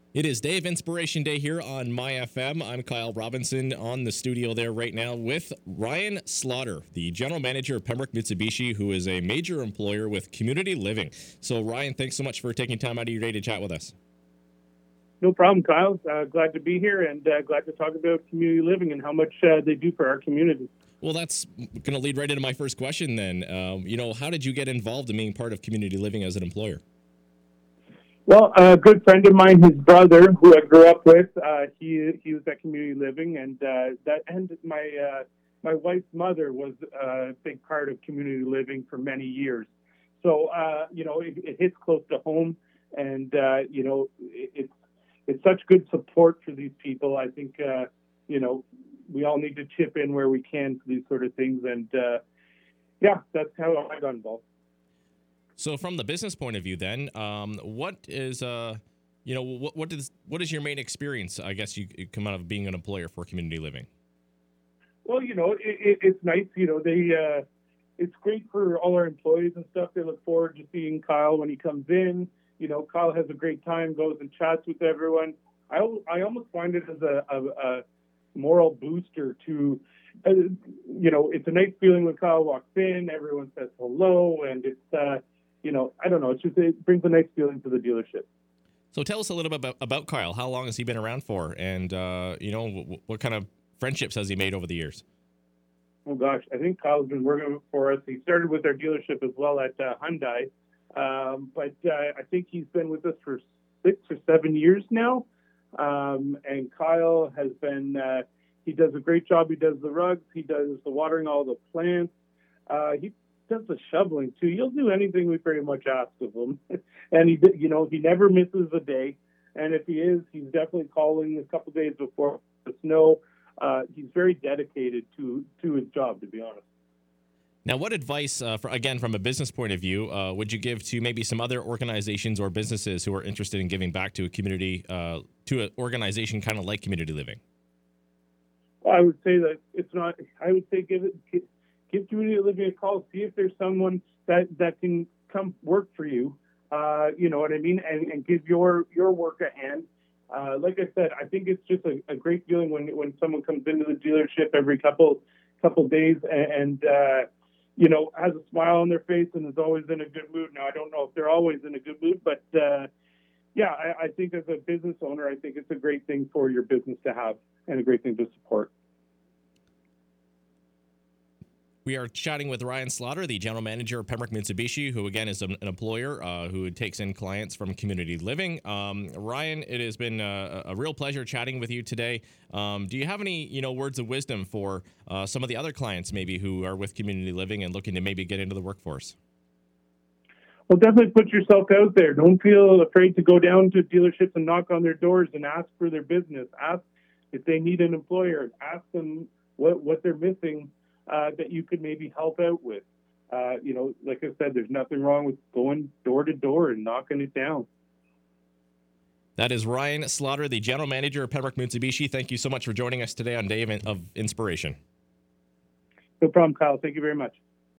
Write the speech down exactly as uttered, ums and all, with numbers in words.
It is Day of Inspiration Day here on My F M. I'm Kyle Robinson on the studio there right now with Ryan Slaughter, the general manager of Pembroke Mitsubishi, who is a major employer with Community Living. So, Ryan, thanks so much for taking time out of your day to chat with us. No problem, Kyle. Uh, glad to be here and uh, glad to talk about community living and how much uh, they do for our community. Well, that's going to lead right into my first question then. Um, you know, how did you get involved in being part of Community Living as an employer? Well, a good friend of mine, his brother, who I grew up with, uh, he he was at Community Living, and uh, that and my uh, my wife's mother was a big part of Community Living for many years. So uh, you know, it, it hits close to home, and uh, you know, it, it's it's such good support for these people. I think uh, you know we all need to chip in where we can for these sort of things, and uh, yeah, that's how I got involved. So, from the business point of view, then, um, what is, uh, you know, what what is what is your main experience? I guess you, you come out of being an employer for Community Living. Well, you know, it, it, it's nice. You know, they uh, it's great for all our employees and stuff. They look forward to seeing Kyle when he comes in. You know, Kyle has a great time, goes and chats with everyone. I I almost find it as a, a, a moral booster to, uh, you know, it's a nice feeling when Kyle walks in. Everyone says hello, and it's. Uh, You know, I don't know. It's just it brings a nice feeling to the dealership. So tell us a little bit about, about Kyle. How long has he been around for? And, uh, you know, w- what kind of friendships has he made over the years? Oh, gosh. I think Kyle's been working for us. He started with our dealership as well at uh, Hyundai. Um, but uh, I think he's been with us for six or seven years now. Um, and Kyle has been, uh, he does a great job. He does the rugs. He does the watering all the plants. Uh, he does the shoveling too. He'll do anything we pretty much ask of him, and he, you know, he never misses a day. And if he is, he's definitely calling a couple days before the snow. Uh, he's very dedicated to to his job, to be honest. Now, what advice, uh, for, again, from a business point of view, uh, would you give to maybe some other organizations or businesses who are interested in giving back to a community, uh, to an organization kind of like Community Living? Well, I would say that it's not. I would say give it. Give, Give Community Living a call. See if there's someone that, that can come work for you. Uh, you know what I mean? And, and give your, your work a hand. Uh, like I said, I think it's just a, a great feeling when when someone comes into the dealership every couple couple days and, and uh, you know, has a smile on their face and is always in a good mood. Now, I don't know if they're always in a good mood, but uh, yeah, I, I think as a business owner, I think it's a great thing for your business to have and a great thing to support. We are chatting with Ryan Slaughter, the general manager of Pembroke Mitsubishi, who, again, is an employer uh, who takes in clients from Community Living. Um, Ryan, it has been a, a real pleasure chatting with you today. Um, do you have any, you know, words of wisdom for uh, some of the other clients maybe who are with Community Living and looking to maybe get into the workforce? Well, definitely put yourself out there. Don't feel afraid to go down to dealerships and knock on their doors and ask for their business. Ask if they need an employer. Ask them what, what they're missing uh, that you could maybe help out with. Uh, you know, like I said, there's nothing wrong with going door to door and knocking it down. That is Ryan Slaughter, the general manager of Pembroke Mitsubishi. Thank you so much for joining us today on Day of Inspiration. No problem, Kyle. Thank you very much.